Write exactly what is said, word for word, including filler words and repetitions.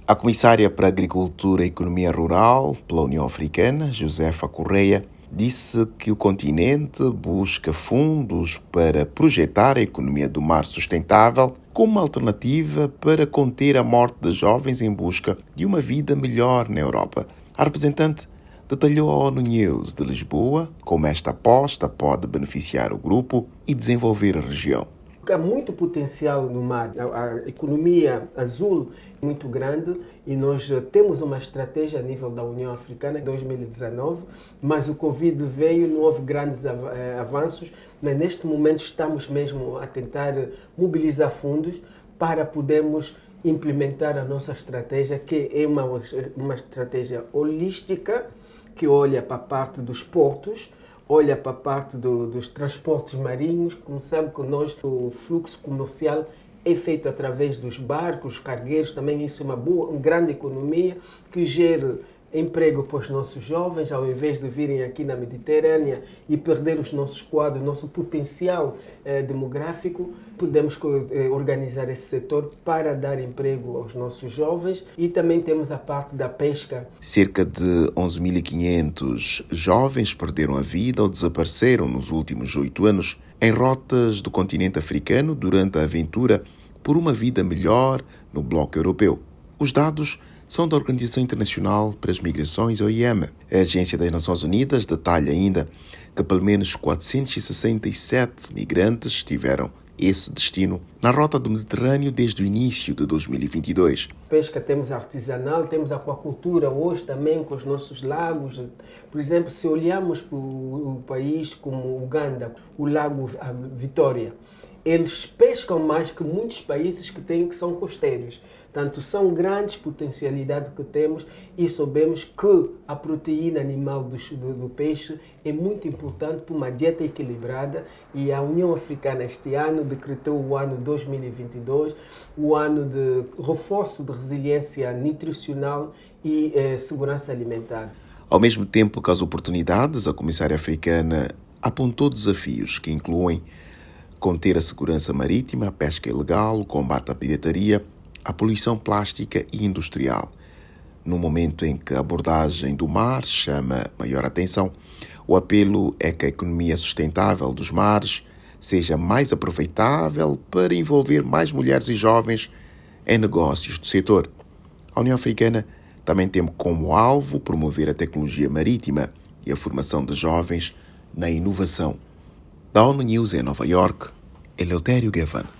A comissária para a Agricultura e Economia Rural pela União Africana, Josefa Correia, disse que o continente busca fundos para projetar a economia do mar sustentável como uma alternativa para conter a morte de jovens em busca de uma vida melhor na Europa. A representante detalhou à ONU News de Lisboa como esta aposta pode beneficiar o grupo e desenvolver a região. Há muito potencial no mar. A economia azul é muito grande e nós temos uma estratégia a nível da União Africana em dois mil e dezenove, mas o Covid veio, não houve grandes avanços. Neste momento estamos mesmo a tentar mobilizar fundos para podermos implementar a nossa estratégia, que é uma, uma estratégia holística, que olha para a parte dos portos, olha para a parte do, dos transportes marinhos. Como sabe que nós, o fluxo comercial é feito através dos barcos, cargueiros, também isso é uma boa, uma grande economia que gera emprego para os nossos jovens, ao invés de virem aqui na Mediterrânea e perder os nossos quadros, o nosso potencial eh, demográfico, podemos eh, organizar esse setor para dar emprego aos nossos jovens. E também temos a parte da pesca. Cerca de onze mil e quinhentos jovens perderam a vida ou desapareceram nos últimos oito anos em rotas do continente africano durante a aventura por uma vida melhor no bloco europeu. Os dados são da Organização Internacional para as Migrações, O I M. A Agência das Nações Unidas detalha ainda que pelo menos quatrocentos e sessenta e sete migrantes tiveram esse destino na rota do Mediterrâneo desde o início de dois mil e vinte e dois. Pesca temos artesanal, temos aquacultura hoje também com os nossos lagos. Por exemplo, se olharmos para o país como Uganda, o lago Vitória, eles pescam mais que muitos países que têm que são costeiros. Portanto, são grandes potencialidades que temos e sabemos que a proteína animal do, do, do peixe é muito importante para uma dieta equilibrada, e a União Africana este ano decretou o ano dois mil e vinte e dois, o ano de reforço de resiliência nutricional e eh, segurança alimentar. Ao mesmo tempo que as oportunidades, a comissária africana apontou desafios que incluem conter a segurança marítima, a pesca ilegal, o combate à pirataria, a poluição plástica e industrial. No momento em que a abordagem do mar chama maior atenção, o apelo é que a economia sustentável dos mares seja mais aproveitável para envolver mais mulheres e jovens em negócios do setor. A União Africana também tem como alvo promover a tecnologia marítima e a formação de jovens na inovação. Da ONU News em Nova York, Eleutério Gavan.